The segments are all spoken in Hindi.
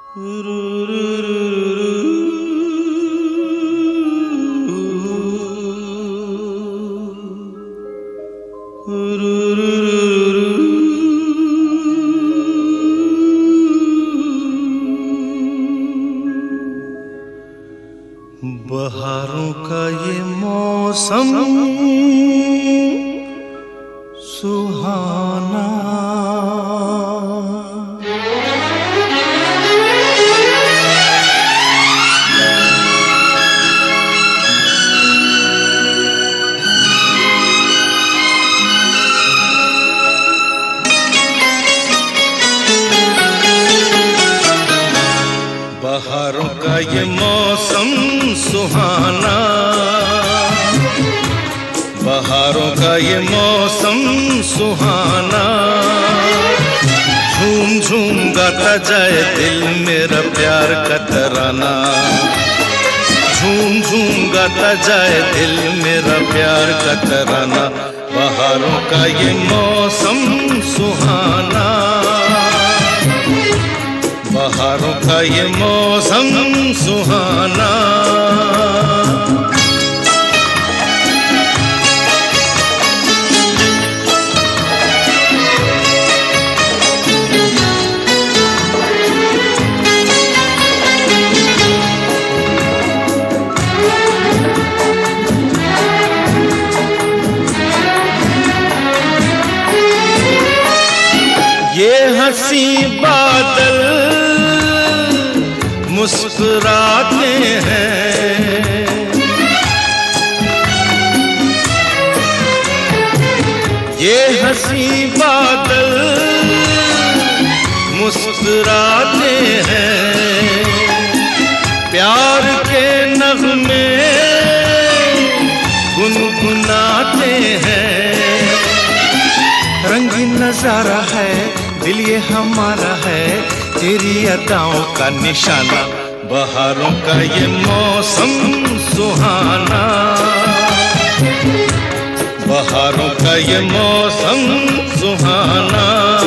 बहारों का ये मौसम सुहाना, बहारों का ये मौसम सुहाना, बहारों का ये मौसम सुहाना। झूम झूम गाता जाए दिल मेरा प्यार का तराना, झूम झूम गाता जाए दिल मेरा प्यार का तराना। बहारों का ये मौसम सुहाना, बहारों का ये मौसम सुहाना। ये हंसी बादल मुस्कुराते हैं, ये हंसी बादल मुस्कुराते हैं। प्यार के नग़्मे गुनगुनाते हैं। रंगीन नजारा है दिल ये हमारा है, तेरी अदाओं का निशाना। बहारों का ये मौसम सुहाना, बहारों का ये मौसम सुहाना।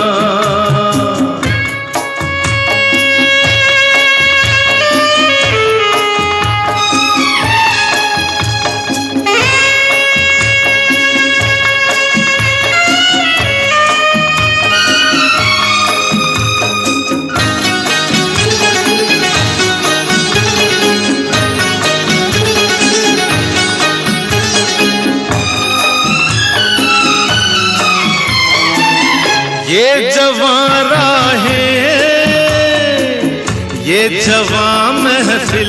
ये जवां राहें, ये जवां महफिल,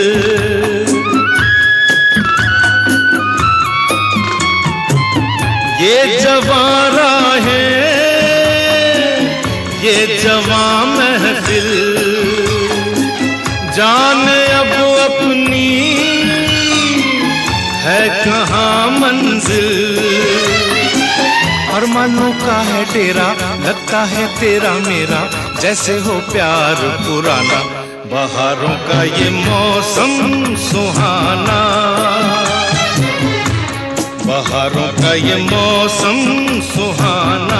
ये जवां राहें, ये जवां महफिल। जान अब अपनी है कहाँ मंजिल, अरमानों का है डेरा, लगता है तेरा मेरा जैसे हो प्यार पुराना। बहारों का ये मौसम सुहाना, बहारों का ये मौसम सुहाना।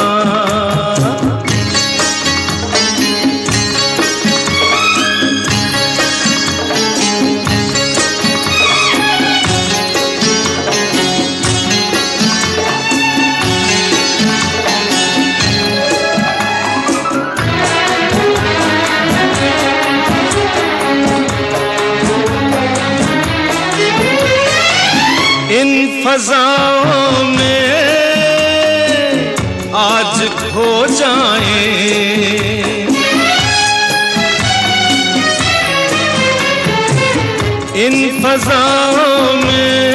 इन फज़ाओं में आज खो जाएं, इन फज़ाओं में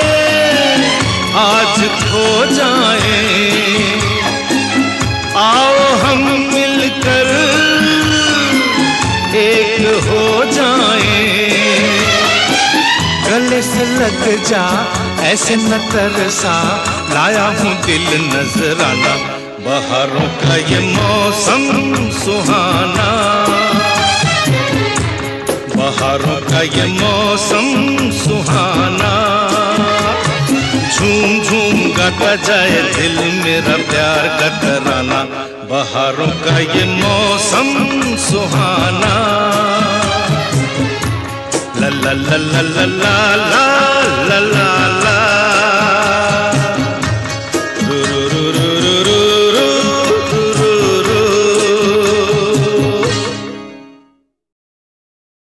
आज खो जाएं। आओ हम मिलकर एक हो जाएं। गले से लग जा ऐसे न तरसा, लाया हूँ दिल नजराना। बहारों का ये मौसम सुहाना, बहारों का ये मौसम सुहाना। झूम झूम गाता जाए दिल मेरा प्यार का तराना। बहारों का ये मौसम सुहाना। ला ला ला ला ला ला ला।